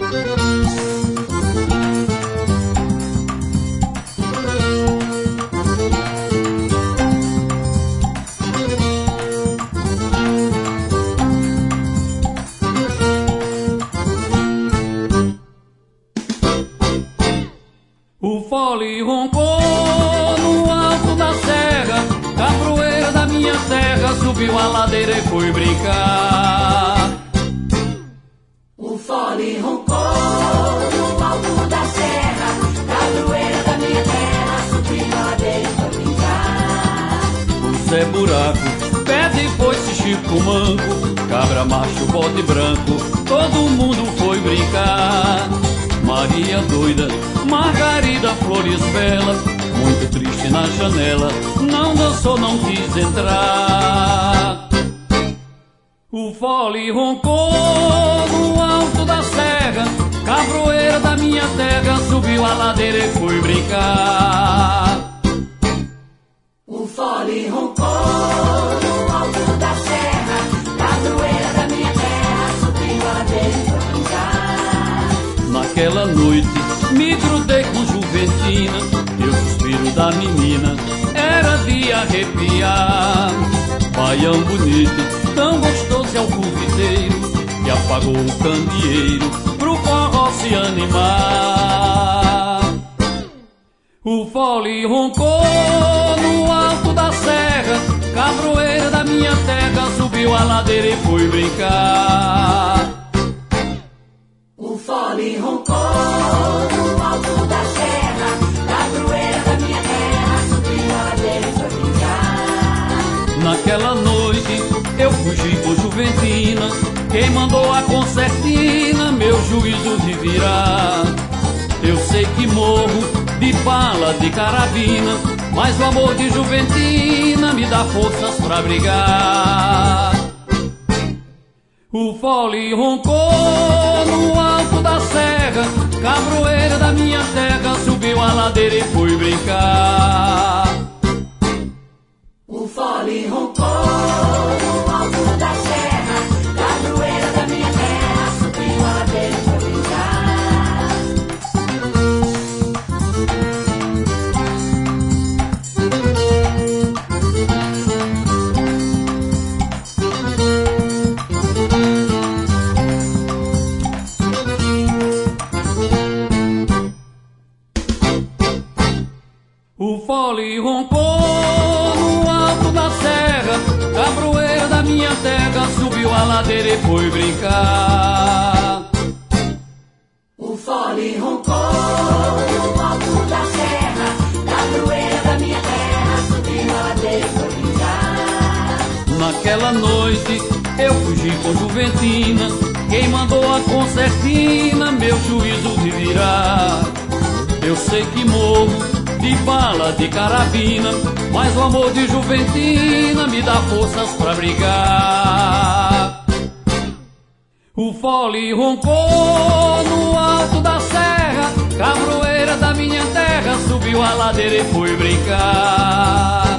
O fole roncou no alto da serra, caproeira da minha terra, subiu a ladeira e foi brincar. O fole roncou no alto da serra, caproeira da minha terra, subiu a ladeira e foi brincar. O Zé Buraco pede foi-se Chico Manco, cabra macho, bode branco, todo mundo foi brincar. Maria doida, Margarida Flores Bela, muito triste na janela, não dançou, não quis entrar. O fole roncou no alto da serra, cabroeira da minha terra, subiu a ladeira e foi brincar. O fole roncou no alto da serra, cabroeira da minha terra, subiu a ladeira e foi brincar. Naquela noite me grudei com Juventina, e o suspiro da menina era de arrepiar. Baião bonito, tão gostoso é o curviteiro, que apagou o candeeiro pro forró se animar. O fole roncou no alto da serra, cabroeira da minha terra, subiu a ladeira e foi brincar. O fole roncou no alto da serra, cabroeira da minha terra, subiu a ladeira e foi brincar. Naquela noite eu fugi por Juventina, quem mandou a concertina, meu juízo de virar. Eu sei que morro de bala de carabina, mas o amor de Juventina me dá forças pra brigar. O fole roncou no alto da serra, cabroeira da minha terra, subiu a ladeira e foi brincar. O fole roncou no alto da serra, cabroeira da minha terra, subiu a ladeira e foi O fole roncou no alto da serra, cabroeira da minha terra, subiu a ladeira e foi brincar. O fole roncou no alto da serra, cabroeira da minha terra, subiu a ladeira e foi brincar. Naquela noite eu fugi com Juventina, quem mandou a concertina, meu juízo de virar. Eu sei que morro de bala de carabina, mas o amor de Juventina me dá forças pra brigar. O fole roncou no alto da serra, cabroeira da minha terra, subiu a ladeira e foi brincar.